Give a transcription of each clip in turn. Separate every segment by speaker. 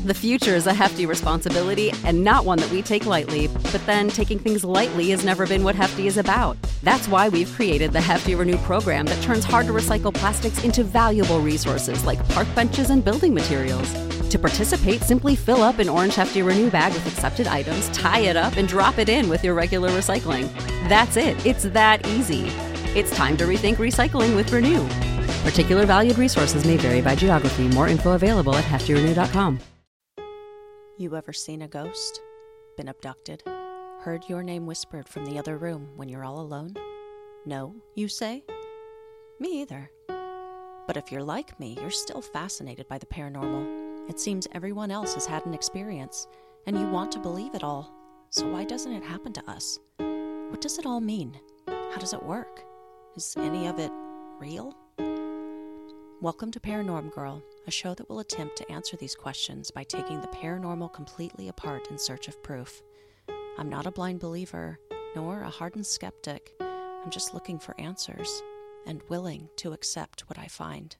Speaker 1: The future is a hefty responsibility and not one that we take lightly, but then taking things lightly has never been what Hefty is about. That's why we've created the Hefty Renew program that turns hard-to-recycle plastics into valuable resources like park benches and building materials. To participate, simply fill up an orange Hefty Renew bag with accepted items, tie it up, and drop it in with your regular recycling. That's it. It's that easy. It's time to rethink recycling with Renew. Particular valued resources may vary by geography. More info available at heftyrenew.com.
Speaker 2: You ever seen a ghost? Been abducted? Heard your name whispered from the other room when you're all alone? No, you say? Me either. But if you're like me, you're still fascinated by the paranormal. It seems everyone else has had an experience, and you want to believe it all. So why doesn't it happen to us? What does it all mean? How does it work? Is any of it real? Welcome to Paranorm Girl, a show that will attempt to answer these questions by taking the paranormal completely apart in search of proof. I'm not a blind believer, nor a hardened skeptic. I'm just looking for answers and willing to accept what I find.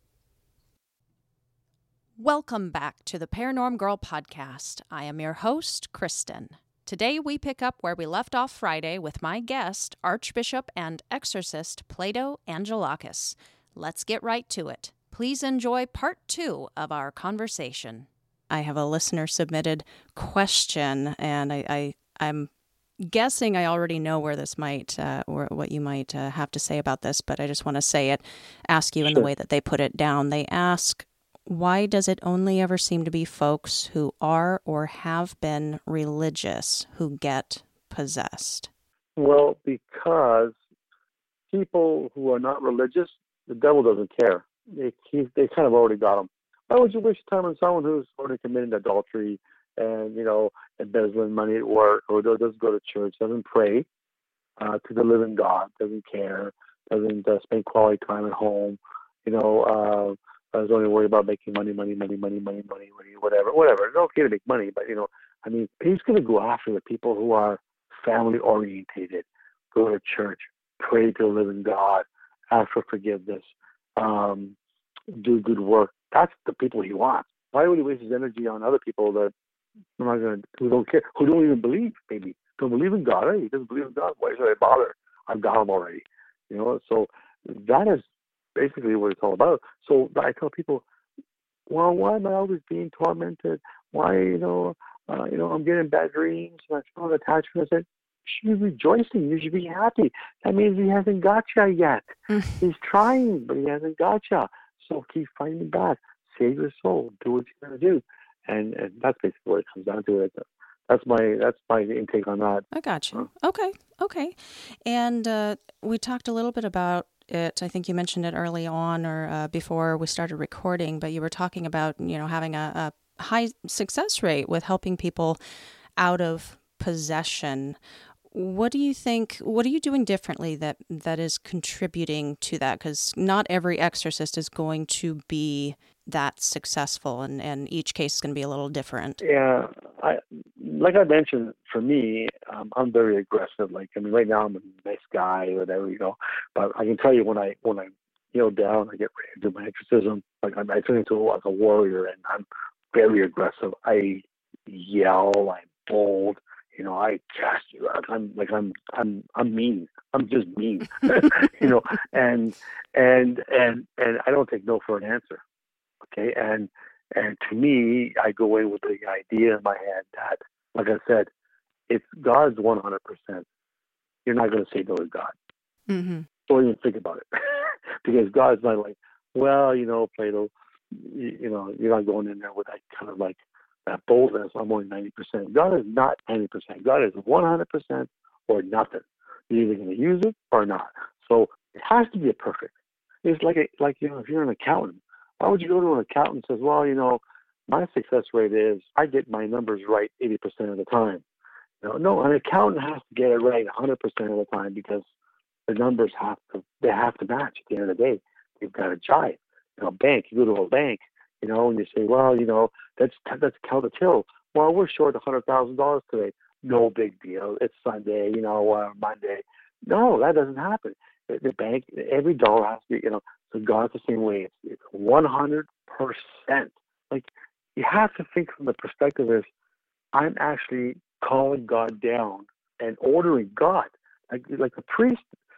Speaker 2: Welcome back to the Paranorm Girl podcast. I am your host, Kristen. Today we pick up where we left off Friday with my guest, Archbishop and exorcist Plato Angelakis. Let's get right to it. Please enjoy part 2 of our conversation. I have a listener-submitted question, and I'm guessing I already know where this might, or what you might have to say about this, but I just want to ask you in the way that they put it down. They ask, why does it only ever seem to be folks who are or have been religious who get possessed?
Speaker 3: Well, because people who are not religious, the devil doesn't care. They kind of already got them. Why would you waste time on someone who's already committed adultery and, embezzling money at work, or doesn't go to church, doesn't pray to the living God, doesn't care, doesn't spend quality time at home, is only worried about making money, whatever. It's okay to make money, but, he's going to go after the people who are family orientated, go to church, pray to the living God, ask for forgiveness, do good work. That's the people he wants. Why would he waste his energy on other people who don't care, who don't even believe, maybe don't believe in God? He doesn't believe in God. Why should I bother? I've got him already. So that is basically what it's all about. So I tell people, well, why am I always being tormented? Why, I'm getting bad dreams and I feel an attachment. I said, you should be rejoicing. You should be happy. That means he hasn't got you yet. He's trying, but he hasn't got you. So keep fighting back. Save your soul. Do what you're going to do. And that's basically what it comes down to. That's my intake on that.
Speaker 2: I got you. Okay. And we talked a little bit about it. I think you mentioned it early on or before we started recording, but you were talking about, having a high success rate with helping people out of possession. What are you doing differently that is contributing to that? Because not every exorcist is going to be that successful, and each case is going to be a little different.
Speaker 3: Yeah, like I mentioned, for me, I'm very aggressive. Right now I'm a nice guy, or whatever, but I can tell you when I kneel down, I get ready to do my exorcism, I turn into a warrior, and I'm very aggressive. I yell, I'm bold. I cast you out. I'm mean. I'm just mean. and I don't take no for an answer. Okay, and to me, I go in with the idea in my head that, like I said, if God's 100%, you're not going to say no to God.
Speaker 2: Mm-hmm.
Speaker 3: Don't even think about it, because God's not like, well, Plato, you're not going in there with that kind of that boldness. I'm only 90%. God is not 90%. God is 100% or nothing. You're either going to use it or not. So it has to be a perfect. It's like if you're an accountant, why would you go to an accountant and says, well, my success rate is I get my numbers right 80% of the time. No, an accountant has to get it right 100% of the time, because the numbers have to match at the end of the day. You've got to jive. Bank, you go to a bank, and you say, well, let's count the till. Well, we're short $100,000 today. No big deal. It's Sunday, Monday. No, that doesn't happen. The bank, every dollar has to be, so God's the same way. It's 100%. you have to think from the perspective is, I'm actually calling God down and ordering God. Like a priest,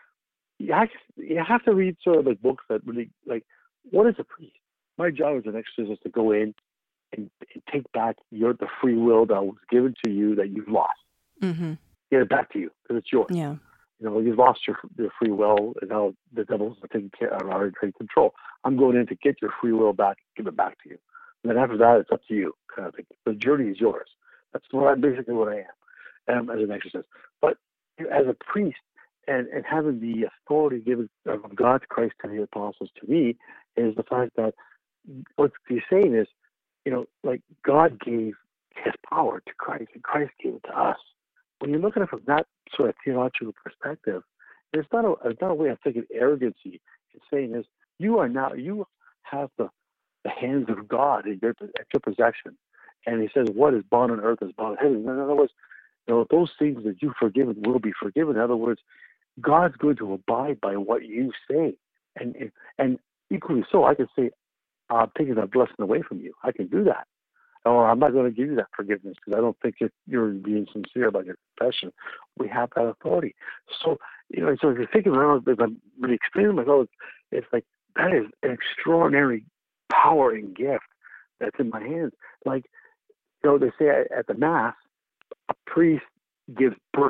Speaker 3: you have to read sort of like books that really, like, what is a priest? My job as an exorcist is to go in and take back the free will that was given to you that you've lost.
Speaker 2: Mm-hmm.
Speaker 3: Get it back to you because it's yours.
Speaker 2: Yeah.
Speaker 3: You've lost your free will, and now the devil's taking control. I'm going in to get your free will back, give it back to you. And then after that, it's up to you, kind of thing. The journey is yours. That's basically what I am as an exorcist. But as a priest, and having the authority given of God, Christ to the apostles to me, is the fact that what he's saying is, like God gave his power to Christ, and Christ gave it to us. When you look at it from that sort of theological perspective, it's not a way of thinking arrogancy. It's saying is, you have the hands of God at your possession. And he says, what is bound on earth is bound in heaven. In other words, those things that you've forgiven will be forgiven. In other words, God's going to abide by what you say. And equally so, I can say, I'm taking that blessing away from you. I can do that. Or I'm not going to give you that forgiveness because I don't think you're being sincere about your confession. We have that authority. So, so if you're thinking, if I'm really explaining myself, it's like, that is an extraordinary power and gift that's in my hands. Like, they say at the Mass, a priest gives birth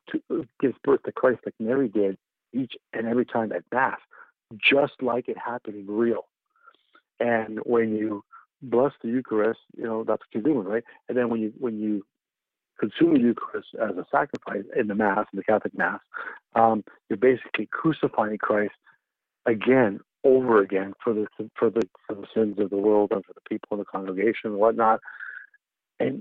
Speaker 3: to Christ like Mary did each and every time at Mass, just like it happened in real. And when you bless the Eucharist, that's what you're doing, right? And then when you consume the Eucharist as a sacrifice in the Mass, in the Catholic Mass, you're basically crucifying Christ again, over again, for the sins of the world and for the people in the congregation and whatnot. And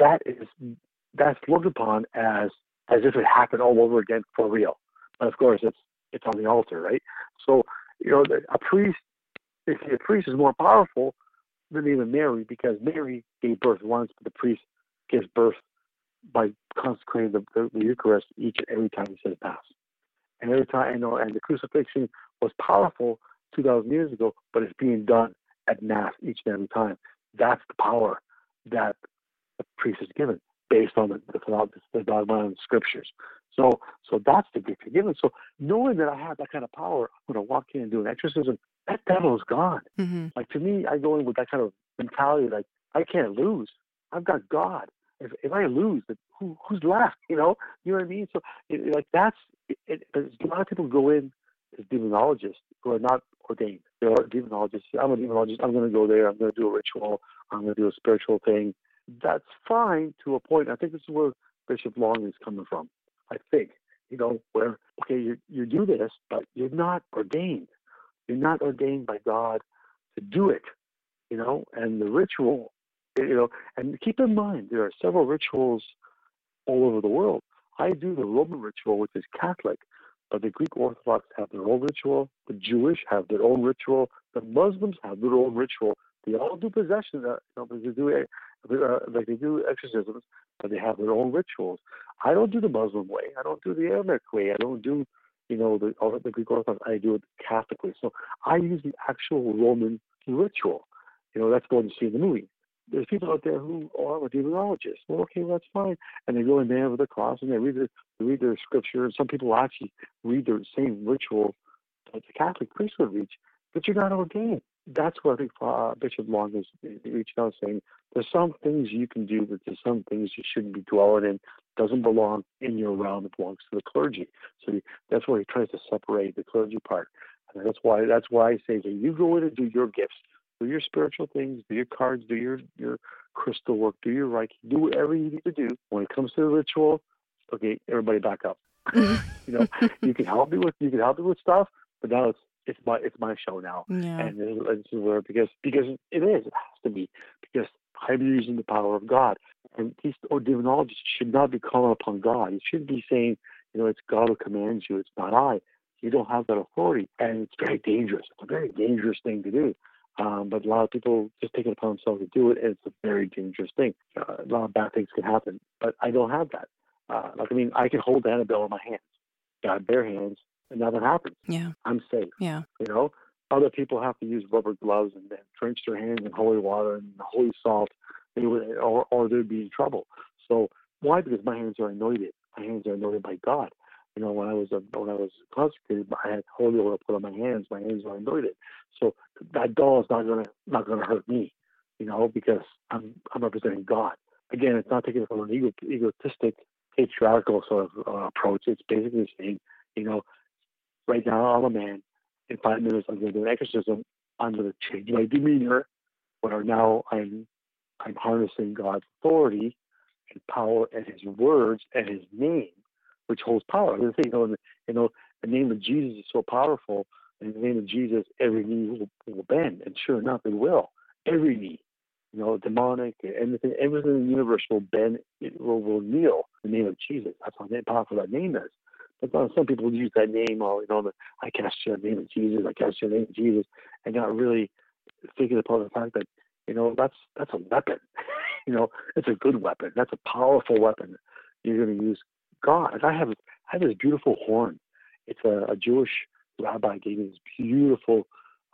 Speaker 3: that's looked upon as if it happened all over again for real. But of course, it's on the altar, right? So, a priest is more powerful than even Mary, because Mary gave birth once, but the priest gives birth by consecrating the Eucharist each and every time he says Mass. And every time, and the crucifixion was powerful 2,000 years ago, but it's being done at Mass each and every time. That's the power that the priest is given, based on the dogma and the scriptures. So that's the gift you're given. So knowing that I have that kind of power, I'm going to walk in and do an exorcism, that devil is gone.
Speaker 2: Mm-hmm.
Speaker 3: Like, to me, I go in with that kind of mentality, like, I can't lose. I've got God. If I lose, who's left? You know what I mean? So, a lot of people go in as demonologists who are not ordained. They're demonologists. I'm a demonologist. I'm going to go there. I'm going to do a ritual. I'm going to do a spiritual thing. That's fine to a point. I think this is where Bishop Long is coming from. I think, where, okay, you do this, but you're not ordained. You're not ordained by God to do it, and the ritual, and keep in mind, there are several rituals all over the world. I do the Roman ritual, which is Catholic, but the Greek Orthodox have their own ritual. The Jewish have their own ritual. The Muslims have their own ritual. They all do possession, they do exorcisms, but they have their own rituals. I don't do the Muslim way. I don't do the Aramaic way. I don't do, the Greek Orthodox. I do it Catholically. So I use the actual Roman ritual. That's the one you see in the movie. There's people out there who, I'm a demonologist. Well, okay, that's fine. And they go in there with a cross and they read their scripture. And some people actually read the same ritual that the Catholic priesthood reads, but you're not ordained. That's what I think Bishop Long is reaching out, saying there's some things you can do, but there's some things you shouldn't be dwelling in. Doesn't belong in your realm. It belongs to the clergy. So that's why he tries to separate the clergy part. And that's why I say that you go in and do your gifts, do your spiritual things, do your cards, do your crystal work, do your Reiki, do whatever you need to do. When it comes to the ritual, okay, everybody back up. You can help me with stuff, but now it's my show now.
Speaker 2: Yeah.
Speaker 3: And it's where because it has to be, because I'm using the power of God. And these demonologists should not be calling upon God. He should be saying, it's God who commands you. It's not I. You don't have that authority, and it's very dangerous. It's a very dangerous thing to do. But a lot of people just take it upon themselves to do it, and it's a very dangerous thing. A lot of bad things can happen, but I don't have that. I can hold Annabelle in my hands, bare hands, and nothing happens.
Speaker 2: Yeah.
Speaker 3: I'm safe.
Speaker 2: Yeah.
Speaker 3: Other people have to use rubber gloves and then drench their hands in holy water and holy salt, or they'd be in trouble. So why? Because my hands are anointed. My hands are anointed by God. When I was consecrated, I had holy oil put on my hands. My hands are anointed. So that doll is not gonna hurt me. Because I'm representing God. Again, it's not taking it from an egotistic, patriarchal sort of approach. It's basically saying, right now I'm a man. In 5 minutes, I'm going to do an exorcism. I'm going to change my demeanor, where now I'm harnessing God's authority and power and His words and His name, which holds power. The name of Jesus is so powerful. In the name of Jesus, every knee will bend, and sure enough, it will. Every knee, demonic, everything in the universe will bend. It will kneel in the name of Jesus. That's how powerful that name is. But some people use that name, I cast you in the name of Jesus, I cast you in the name of Jesus, and not really thinking about the fact that, that's a weapon. It's a good weapon. That's a powerful weapon. You're going to use God. I have this beautiful horn. It's a Jewish rabbi gave me this beautiful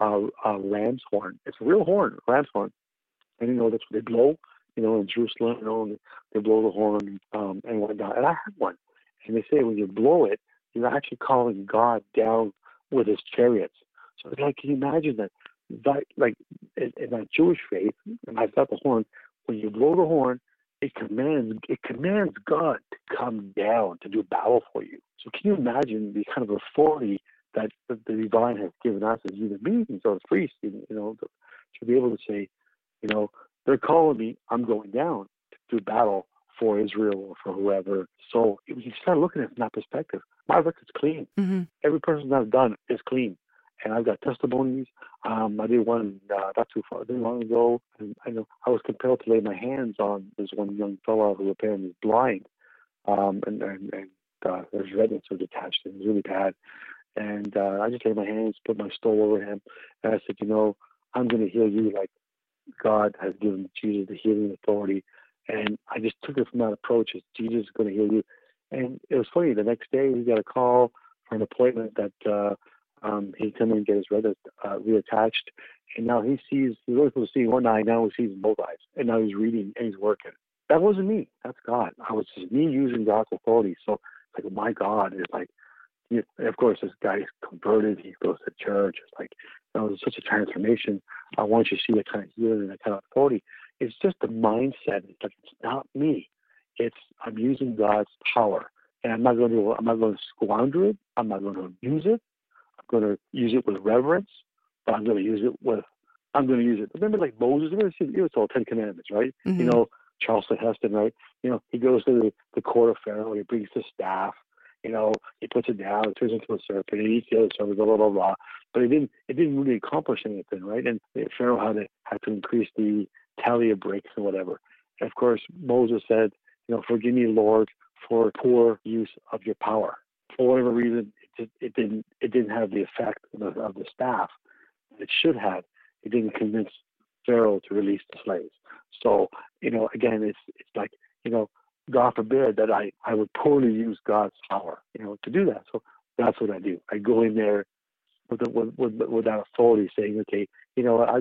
Speaker 3: ram's horn. It's a real horn, ram's horn. And, that's what they blow, in Jerusalem, they blow the horn and whatnot. And I had one. And they say when you blow it, you're actually calling God down with His chariots. So it's like, can you imagine that like in that Jewish faith, and I've got the horn, when you blow the horn, it commands God to come down to do battle for you. So can you imagine the kind of authority that the divine has given us as human beings or as priests, to be able to say, they're calling me, I'm going down to do battle for Israel or for whoever. So you start looking at it from that perspective. My record's clean.
Speaker 2: Mm-hmm.
Speaker 3: Every person I've done is clean. And I've got testimonies. I did one not too long ago. And I know I was compelled to lay my hands on this one young fellow who apparently is blind. And his redness was detached. It was really bad. And I just laid my hands, put my stole over him. And I said, I'm going to heal you like God has given Jesus the healing authority. And I just took it from that approach as Jesus is going to heal you. And it was funny. The next day, he got a call for an appointment that he'd come in and get his retina reattached. And now he sees, he was supposed to see one eye, now he sees in both eyes. And now he's reading and he's working. That wasn't me. That's God. I was just me using God's authority. So it's like, my God is like, and of course, this guy's converted. He goes to church. It's like, it's such a transformation. I want you to see that kind of healing and that kind of authority. It's just the mindset. It's like, it's not me. I'm using God's power, and I'm not going to squander it. I'm not going to abuse it. I'm going to use it with reverence, but I'm going to use it. Remember, like Moses. It's all 10 Commandments, right?
Speaker 2: Mm-hmm.
Speaker 3: Charleston Heston, right? He goes to the court of Pharaoh. He brings the staff. He puts it down, it turns into a serpent, and he eats the other serpent, blah, blah, blah, blah. But it didn't really accomplish anything, right? And Pharaoh had to increase the tally of breaks and whatever. And of course, Moses said, forgive me, Lord, for poor use of your power. For whatever reason, it didn't have the effect of the staff that it should have. It didn't convince Pharaoh to release the slaves. So, again, it's like, God forbid that I would poorly use God's power, to do that. So that's what I do. I go in there with that authority, saying, okay, I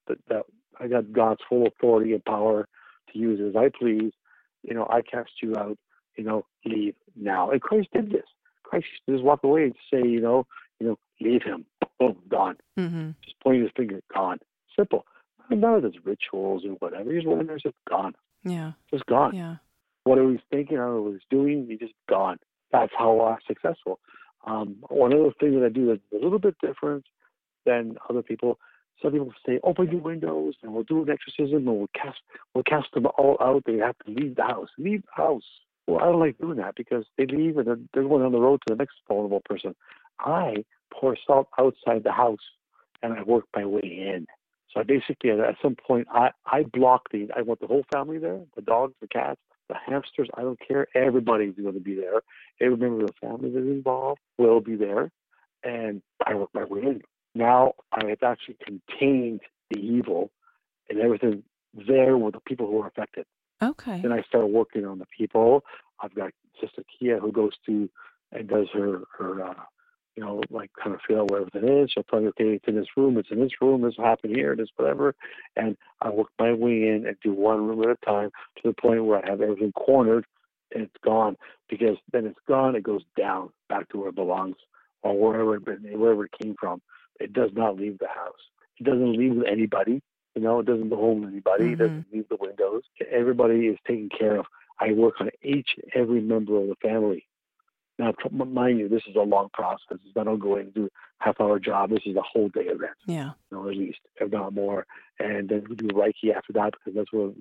Speaker 3: got God's full authority and power to use as I please. I cast you out. Leave now. And Christ did this. Christ used to just walk away and say, leave him. Boom, gone.
Speaker 2: Mm-hmm.
Speaker 3: Just pointing his finger, gone. Simple. None of those rituals or whatever. He's one there's just gone.
Speaker 2: Yeah.
Speaker 3: Just gone.
Speaker 2: Yeah.
Speaker 3: What he was thinking, I don't know what he was doing, he's just gone. That's how I'm successful. One other thing that I do that's a little bit different than other people, some people say, open your windows and we'll do an exorcism and we'll cast them all out. They have to leave the house. Leave the house. Well, I don't like doing that because they leave and they're going on the road to the next vulnerable person. I pour salt outside the house and I work my way in. So I basically, at some point, I block I want the whole family there, the dogs, the cats, the hamsters, I don't care. Everybody's going to be there. Every member of the family that's involved will be there. And I work my way in. Now I have actually contained the evil and everything there with the people who are affected.
Speaker 2: Okay.
Speaker 3: Then I start working on the people. I've got Sister Kia who goes to and does her like kind of feel out where everything is. She'll tell me, okay, it's in this room, it's in this room, this will happen here, this whatever. And I work my way in and do one room at a time to the point where I have everything cornered and it's gone. Because then it's gone, it goes down back to where it belongs or wherever it came from. It does not leave the house. It doesn't leave with anybody. It doesn't go home with anybody. It doesn't leave the windows. Everybody is taken care of. I work on each and every member of the family. Now, mind you, this is a long process. I don't go in and do a half-hour job. This is a whole day event.
Speaker 2: Yeah.
Speaker 3: At least, if not more. And then we do Reiki after that because that's what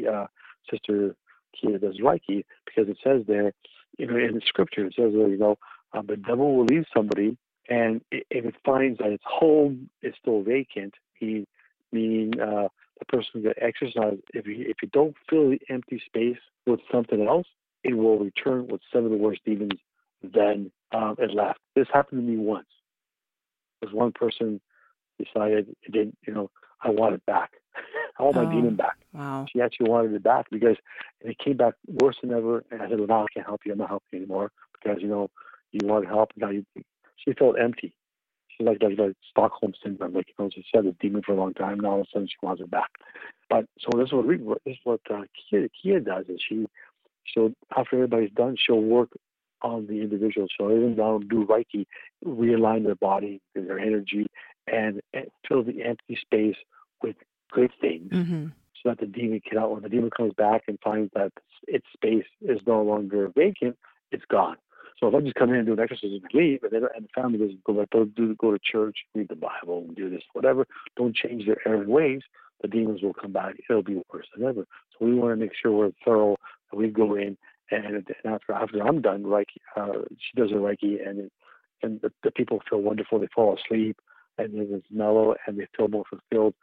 Speaker 3: Sister Kia does Reiki, because it says there, in the scripture, it says, the devil will leave somebody, and if it finds that its home is still vacant, meaning the person that exercise, if you don't fill the empty space with something else, it will return with some of the worst demons than it left. This happened to me once. Because one person decided it didn't, I want it back. I want my demon back.
Speaker 2: Wow.
Speaker 3: She actually wanted it back and it came back worse than ever. And I said, well, now I can't help you. I'm not helping you anymore because, you want help. Now she felt empty. She's like Stockholm syndrome. She had this demon for a long time. Now all of a sudden she wants it back. But so this is what Kia does. Is so after everybody's done, she'll work on the individual. So even though do Reiki, realign their body, their energy, and fill the empty space with good things, so that the demon can out. When the demon comes back and finds that its space is no longer vacant, it's gone. So if I just come in and do an exorcism and leave, and the family doesn't go to church, read the Bible, and do this, whatever, don't change their errant ways, the demons will come back. It'll be worse than ever. So we want to make sure we're thorough, that we go in, and after I'm done, Reiki, she does her Reiki, and the people feel wonderful. They fall asleep, and then it's mellow, and they feel more fulfilled.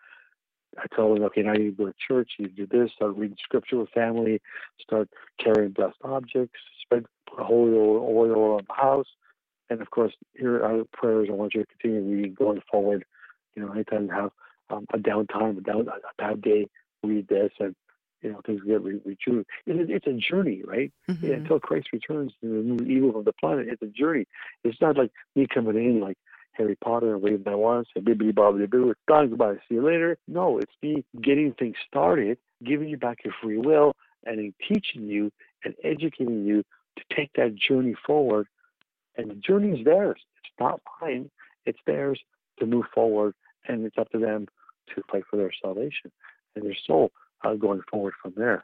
Speaker 3: I tell them, okay, now you go to church, you do this, start reading scripture with family, start carrying blessed objects, put holy oil on the house. And of course, here are the prayers. I want you to continue reading going forward. Anytime you have a downtime, a bad day, read this, and things get rejuvenated. It's a journey, right? Until Christ returns to remove evil from the planet, it's a journey. It's not like me coming in like Harry Potter and waving my wand, say bibbidi bobbidi boo, it's done, goodbye, see you later. No, it's me getting things started, giving you back your free will, and then teaching you and educating you to take that journey forward. And the journey is theirs. It's not mine. It's theirs to move forward, and it's up to them to fight for their salvation and their soul going forward from there.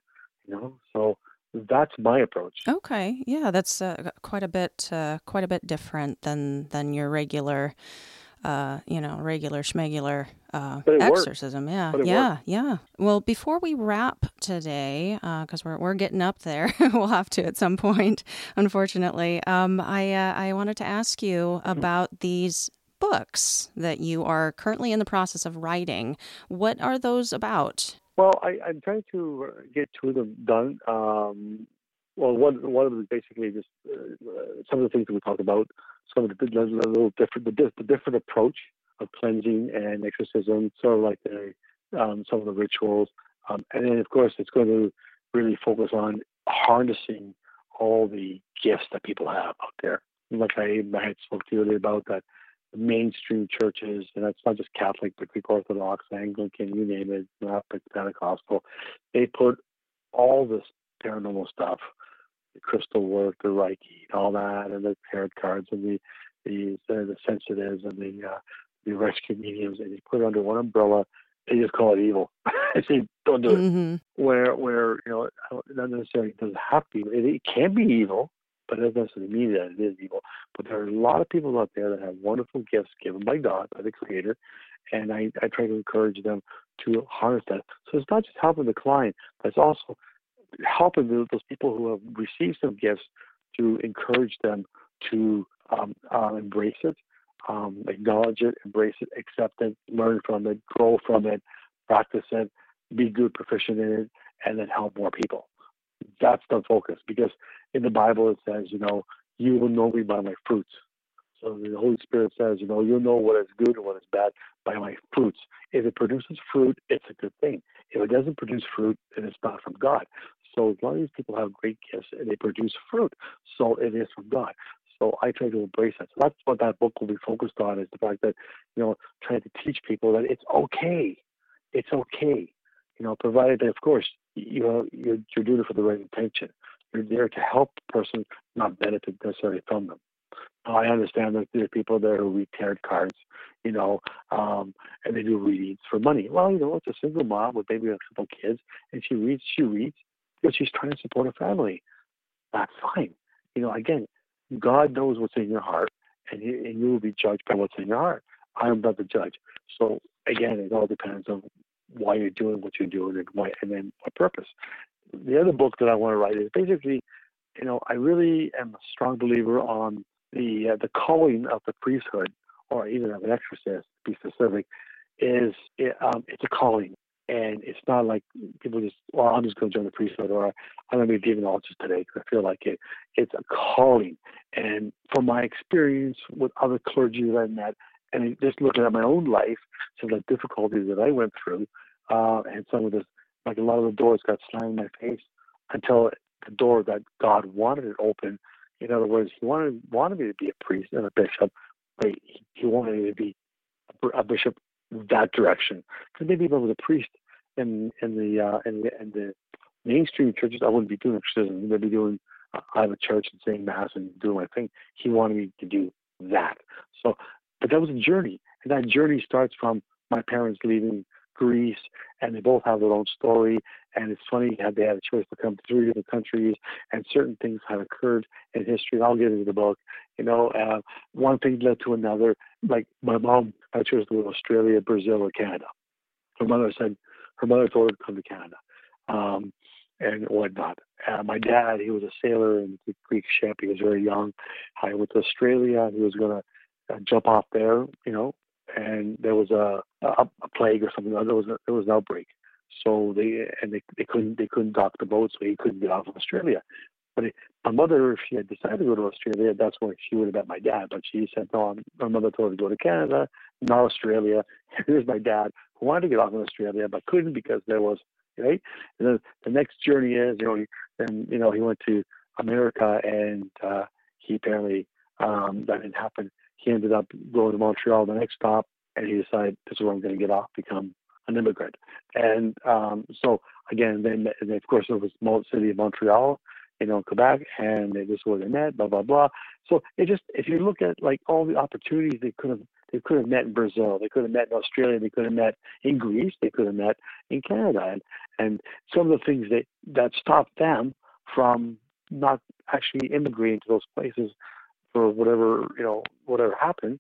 Speaker 3: So that's my approach.
Speaker 2: Okay, yeah, that's quite a bit different than your regular, regular schmegular exorcism.
Speaker 3: Works.
Speaker 2: Yeah. Well, before we wrap today, because we're getting up there, we'll have to at some point, unfortunately. I wanted to ask you about these books that you are currently in the process of writing. What are those about?
Speaker 3: Well, I'm trying to get two of them done. One of them is basically just some of the things that we talked about. Some of the little different, the different approach of cleansing and exorcism, sort of like some of the rituals, and then of course it's going to really focus on harnessing all the gifts that people have out there. Like I had spoke to you earlier about that. Mainstream churches, and that's not just Catholic, but Greek Orthodox, Anglican, you name it, Pentecostal, they put all this paranormal stuff, the crystal work, the Reiki, all that, and the tarot cards, and the sensitives, and the rescue mediums, and they put it under one umbrella. They just call it evil. I say, don't do it. Where not necessarily it doesn't have to be. It can be evil, but it doesn't necessarily mean that it is evil. But there are a lot of people out there that have wonderful gifts given by God, by the Creator, and I try to encourage them to harness that. So it's not just helping the client, but it's also helping those people who have received some gifts to encourage them to embrace it, acknowledge it, embrace it, accept it, learn from it, grow from it, practice it, be good, proficient in it, and then help more people. That's the focus, because in the Bible it says, you will know me by my fruits. So the Holy Spirit says, you'll know what is good and what is bad by my fruits. If it produces fruit, it's a good thing. If it doesn't produce fruit, then it's not from God. So a lot of these people have great gifts and they produce fruit. So it is from God. So I try to embrace that. So that's what that book will be focused on, is the fact that, trying to teach people that it's okay. It's okay. Provided that, of course, you're doing it for the right intention. You're there to help the person, not benefit necessarily from them. I understand that there are people there who read tarot cards, and they do readings for money. Well, it's a single mom with maybe a couple kids, and she reads because she's trying to support her family. That's fine. Again, God knows what's in your heart, and you will be judged by what's in your heart. I am not the judge. So again, it all depends on why you're doing what you're doing and then what purpose. The other book that I want to write is basically, I really am a strong believer on the calling of the priesthood, or even of an exorcist, to be specific, it's a calling. And it's not like people just, well, I'm just going to join the priesthood, or I'm going to be a demonologist today because I feel like it. It's a calling. And from my experience with other clergy that I met, and just looking at my own life, some of the difficulties that I went through, and some of this, like a lot of the doors got slammed in my face until the door that God wanted it open. In other words, He wanted me to be a priest and a bishop, but He wanted me to be a bishop that direction. Because maybe if I was a priest in the mainstream churches, I wouldn't be doing exorcism. I'd be doing, I have a church and saying mass and doing my thing. He wanted me to do that. So, but that was a journey, and that journey starts from my parents leaving Greece, and they both have their own story. And it's funny how they had a choice to come to 3 different countries, and certain things had occurred in history. And I'll get into the book. One thing led to another. Like my mom had a choice to go to Australia, Brazil, or Canada. Her mother told her to come to Canada, and whatnot. My dad, he was a sailor in the Greek ship. He was very young. I went to Australia. He was going to jump off there, and there was a plague or something. There was an outbreak. So they couldn't dock the boat, so he couldn't get off of Australia. But my mother, if she had decided to go to Australia, that's where she would have met my dad. But she said, no, my mother told her to go to Canada, not Australia. Here's my dad, who wanted to get off in Australia, but couldn't because there was, right? And then the next journey is, he went to America, and he apparently, that didn't happen. He ended up going to Montreal, the next stop, and he decided, this is where I'm going to get off, become an immigrant. And so, again, then of course, there was the city of Montreal, Quebec, and this is where they met, blah, blah, blah. So if you look at like all the opportunities they could have met in Brazil, they could have met in Australia, they could have met in Greece, they could have met in Canada. And some of the things that stopped them from not actually immigrating to those places for whatever happened,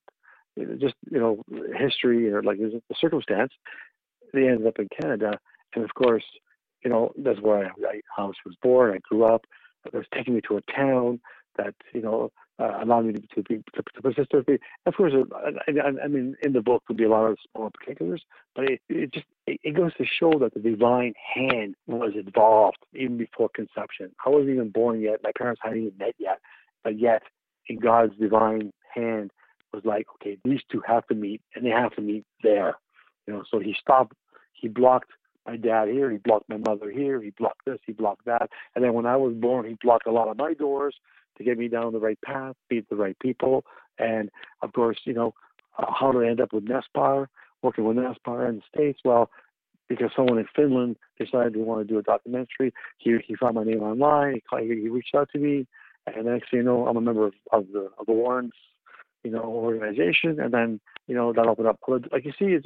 Speaker 3: history or like the circumstance, they ended up in Canada. And of course, that's where I was born. I grew up. It was taking me to a town that, allowed me to persist. Of course, I mean, in the book would be a lot of small particulars, but it goes to show that the divine hand was involved even before conception. I wasn't even born yet. My parents hadn't even met yet, but yet in God's divine hand was like, okay, these two have to meet, and they have to meet there. So he blocked my dad here, he blocked my mother here, he blocked this, he blocked that. And then when I was born, he blocked a lot of my doors to get me down the right path, meet the right people. And of course, how did I end up with Nespar, working with Nespar in the States? Well, because someone in Finland decided they wanted to do a documentary. He found my name online, he reached out to me, and next thing you know, I'm a member of the Warrens, organization. And then, that opened up, like you see,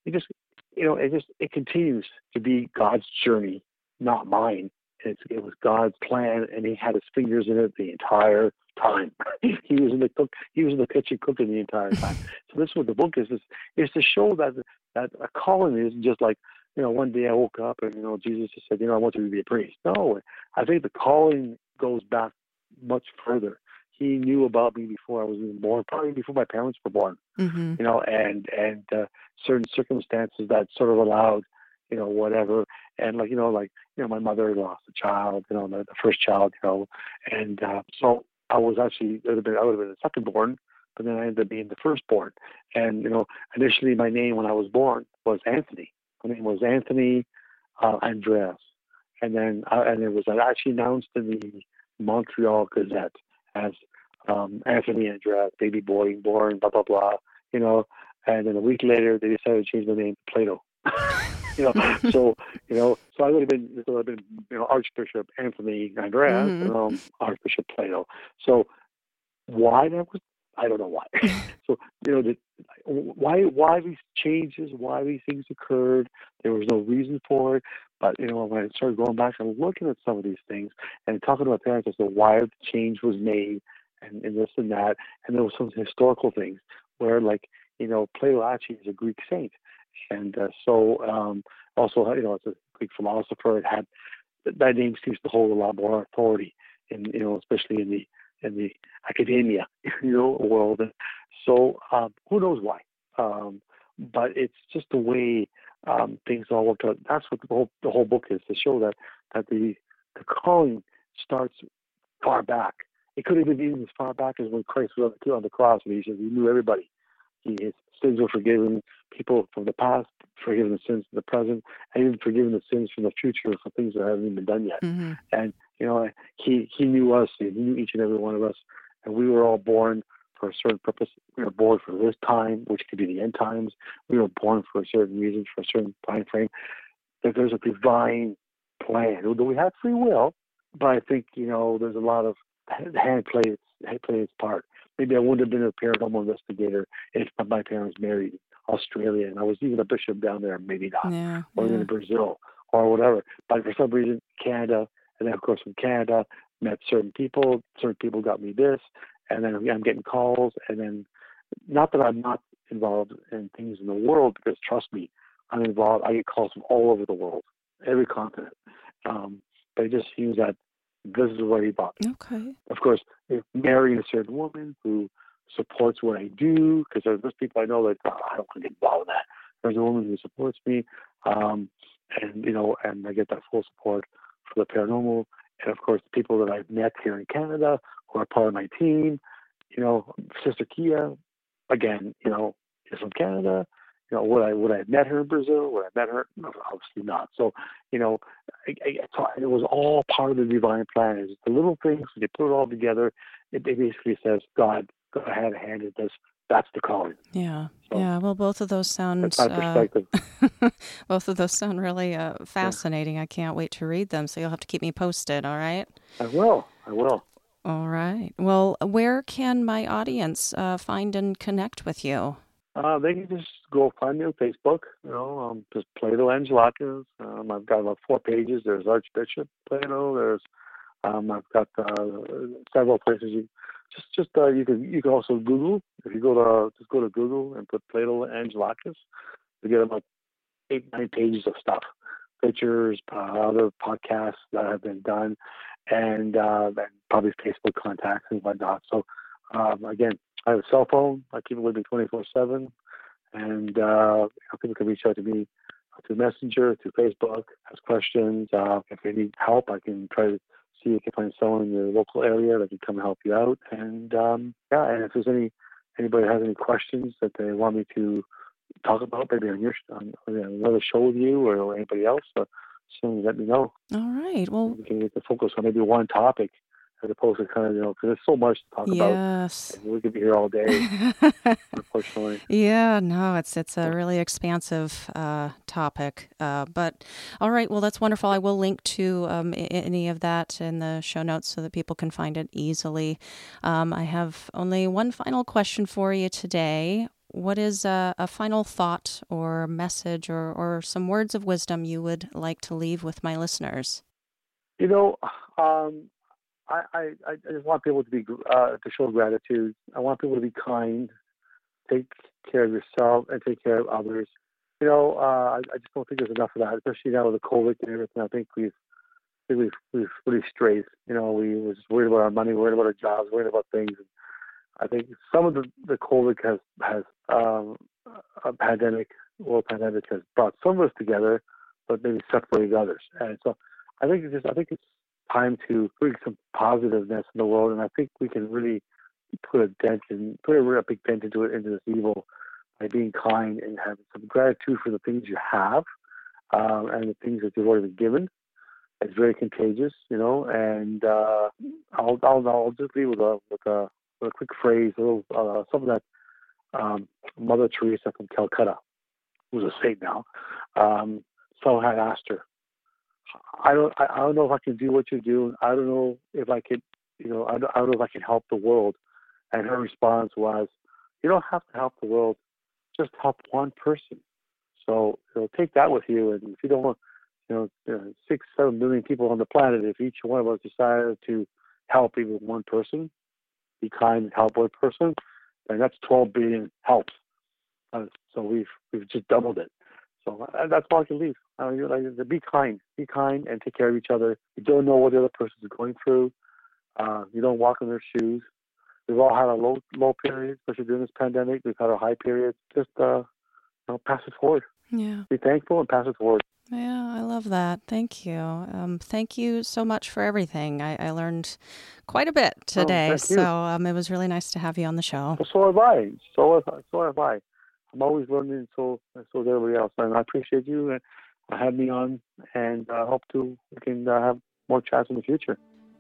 Speaker 3: it continues to be God's journey, not mine. It was God's plan, and He had His fingers in it the entire time. He was in the kitchen cooking the entire time. So this is what the book is to show that a calling isn't just like, one day I woke up and, Jesus just said, I want you to be a priest. No, I think the calling goes back much further. He knew about me before I was even born, probably before my parents were born.
Speaker 4: Mm-hmm.
Speaker 3: And certain circumstances that sort of allowed, whatever. And my mother lost a child, the first child, and so I would have been the second born, but then I ended up being the firstborn. And initially my name when I was born was Anthony. My name was Anthony Andreas, and then and it was actually announced in the Montreal Gazette as Anthony Andreas, baby boy born, blah blah blah. You know, and then a week later they decided to change the name to Plato. So so I would have been Archbishop Anthony Andreas, Archbishop Plato. So why that was, I don't know why. So why these changes, why these things occurred, there was no reason for it. But when I started going back and looking at some of these things and talking to my parents as to why the change was made and this and that, and there was some historical things where Plato actually is a Greek saint, and also it's a Greek philosopher. It had that name seems to hold a lot more authority especially in the academia world. And so who knows why? But it's just the way things all worked out. That's what the whole book is, to show that the calling starts far back. It could have been even as far back as when Christ was on the cross, and he said he knew everybody. His sins were forgiven, people from the past, forgiven the sins of the present, and even forgiven the sins from the future for things that haven't even been done yet.
Speaker 2: Mm-hmm.
Speaker 3: And he knew us. He knew each and every one of us, and we were all born for a certain purpose. We were born for this time, which could be the end times. We were born for a certain reason, for a certain time frame. That there's a divine plan. Although we have free will, but I think there's a lot of hand play its part. Maybe I wouldn't have been a paranormal investigator if my parents married in Australia and I was even a bishop down there. Maybe not, or in Brazil or whatever. But for some reason, Canada, and then of course from Canada, met certain people. Certain people got me this, and then I'm getting calls. And then, not that I'm not involved in things in the world, because trust me, I'm involved. I get calls from all over the world, every continent. But it just seems that this is where he bought me.
Speaker 2: Okay.
Speaker 3: Of course, if marrying a certain woman who supports what I do, because there's people I know that I don't want to get involved in that. There's a woman who supports me, and I get that full support for the paranormal. And of course, the people that I've met here in Canada who are part of my team, Sister Kia, again, is from Canada. Would I have met her in Brazil? Would I have met her? No, obviously not. So, it was all part of the divine plan. It's the little things, when you put it all together, it basically says, God had a hand in this. That's the calling.
Speaker 2: Yeah. So, yeah. Well, both of those sound.
Speaker 3: That's my perspective.
Speaker 2: Both of those sound really fascinating. Yeah. I can't wait to read them. So you'll have to keep me posted. All right.
Speaker 3: I will.
Speaker 2: All right. Well, where can my audience find and connect with you?
Speaker 3: They can just go find me on Facebook. Just Plato Angelakis. I've got about 4 pages. There's Archbishop Plato. There's I've got several places. You can also Google. If you go to Google and put Plato Angelakis, you get about 8-9 pages of stuff, pictures, other podcasts that have been done, and probably Facebook contacts and whatnot. So again, I have a cell phone. I keep it with me 24/7, and people can reach out to me through Messenger, through Facebook, ask questions. If they need help, I can try to see if you can find someone in your local area that can come and help you out. And and if there's anybody has any questions that they want me to talk about, maybe on another show with you or anybody else, soon let me know.
Speaker 2: All right. Well,
Speaker 3: we can get the focus on maybe one topic, as opposed to kind of, because there's so much to talk about.
Speaker 2: Yes.
Speaker 3: We could be here all day, unfortunately.
Speaker 2: Yeah, no, it's a really expansive topic. But all right, well, that's wonderful. I will link to any of that in the show notes so that people can find it easily. I have only one final question for you today. What is a final thought or message or some words of wisdom you would like to leave with my listeners?
Speaker 3: I just want people to show gratitude. I want people to be kind, take care of yourself, and take care of others. I just don't think there's enough of that, especially now with the COVID and everything. I think we've really strayed. We were just worried about our money, worried about our jobs, worried about things. And I think some of the COVID has a world pandemic has brought some of us together, but maybe separated others. And so I think it's time to bring some positiveness in the world, and I think we can really put a big dent into this evil by being kind and having some gratitude for the things you have and the things that you've already been given. It's very contagious, and I'll just leave with a a quick phrase, a little something that Mother Teresa from Calcutta, who's a saint now, someone had asked her, I don't know if I can do what you do. I don't know if I could, I don't know if I can help the world. And her response was, you don't have to help the world, just help one person. So take that with you. And if you don't want, 6-7 million people on the planet, if each one of us decided to help even one person, be kind and help one person, then that's 12 billion helps. So we've just doubled it. So that's all I can leave. Be kind and take care of each other. You don't know what the other person is going through. You don't walk in their shoes. We've all had a low period, especially during this pandemic. We've had a high period. Just pass it forward.
Speaker 2: Yeah.
Speaker 3: Be thankful and pass it forward.
Speaker 2: Yeah, I love that. Thank you. Thank you so much for everything. I learned quite a bit today, so it was really nice to have you on the show.
Speaker 3: Well, so have I. So have I. I'm always learning, so is everybody else. And I appreciate you having me on, and I hope we can have more chats in the future.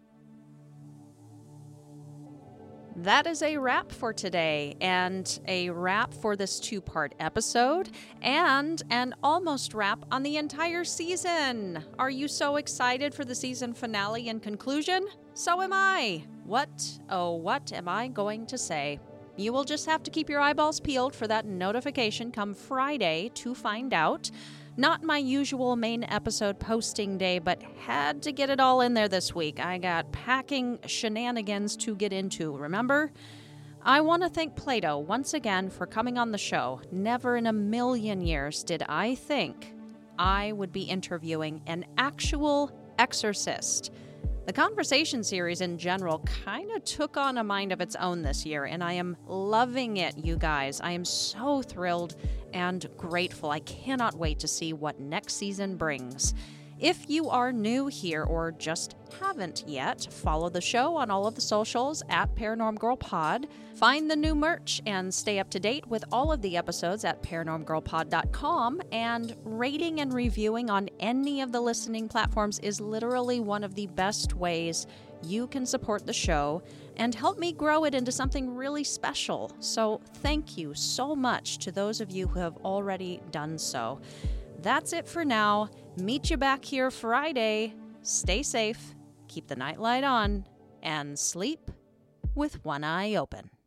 Speaker 2: That is a wrap for today, and a wrap for this 2-part episode, and an almost wrap on the entire season. Are you so excited for the season finale and conclusion? So am I. What am I going to say? You will just have to keep your eyeballs peeled for that notification come Friday to find out. Not my usual main episode posting day, but had to get it all in there this week. I got packing shenanigans to get into, remember? I want to thank Plato once again for coming on the show. Never in a million years did I think I would be interviewing an actual exorcist. The conversation series in general kind of took on a mind of its own this year, and I am loving it, you guys. I am so thrilled and grateful. I cannot wait to see what next season brings. If you are new here or just haven't yet, follow the show on all of the socials at Paranorm Girl Pod. Find the new merch and stay up to date with all of the episodes at paranormgirlpod.com. And rating and reviewing on any of the listening platforms is literally one of the best ways you can support the show and help me grow it into something really special. So thank you so much to those of you who have already done so. That's it for now. Meet you back here Friday. Stay safe, keep the nightlight on, and sleep with one eye open.